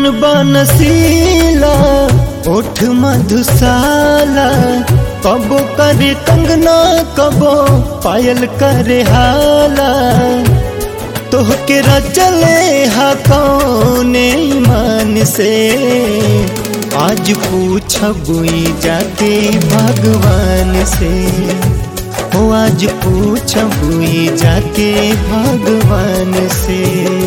बनसीला ओठ मधुशाला, कबो करे कंगना कबो पायल करे हाला। तोहके रचले हा कौने ईमान से, आज पूछबुई जाके भगवान से। हो आज पूछबुई जाके भगवान से।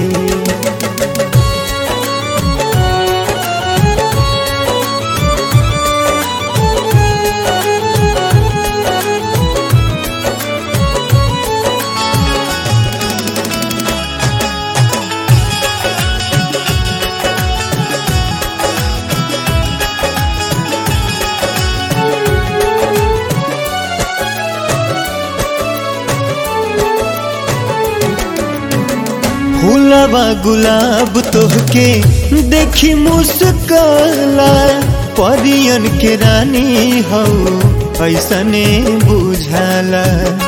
फूलवा गुलाब तोहके देखी मुस्काला, परियन के रानी हो ऐसने बुझाला।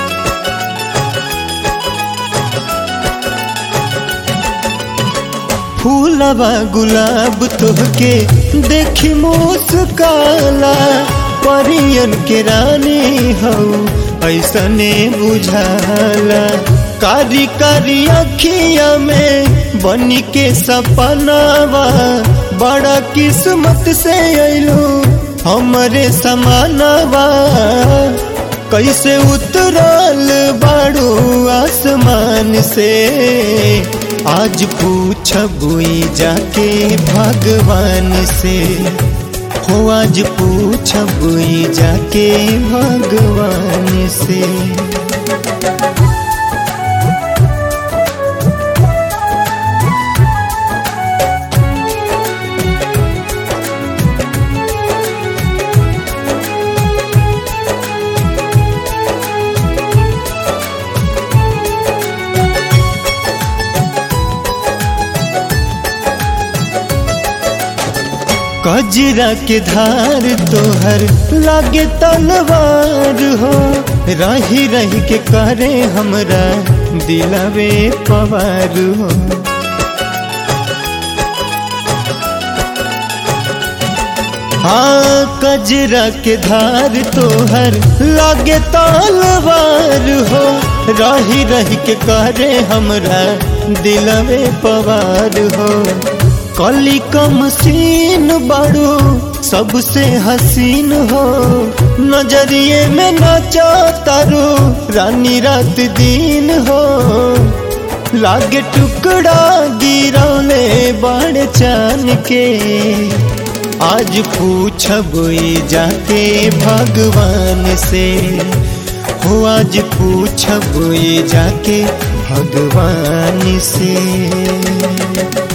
फूलवा गुलाब तोहके देखी मुस्काला, परियन के रानी हो ऐसने बुझाला। कारी कारी अखिया में बनी के सपनावा, बड़ा किस्मत से अइलू हमरे समानवा। कैसे उतरल बाड़ू आसमान से, आज पूछबुई जाके भगवान से। हो आज पूछबुई जाके भगवान से। कजरा के धार तोहर लागे तलवार हो, रही रही के करे हमरा दिलवे पवार हो। हाँ कजरा के धार तोहर लागे तलवार हो, रही रही के करे हमरा दिलवे पवार हो। कली कम सीन बड़ू सबसे हसीन हो, नजरिए में नाचा तारू रानी रात दिन हो। लागे टुकड़ा गिरौले बड़ चान के, आज पूछबुई जाके भगवान से। हो आज पूछबुई जाके भगवान से।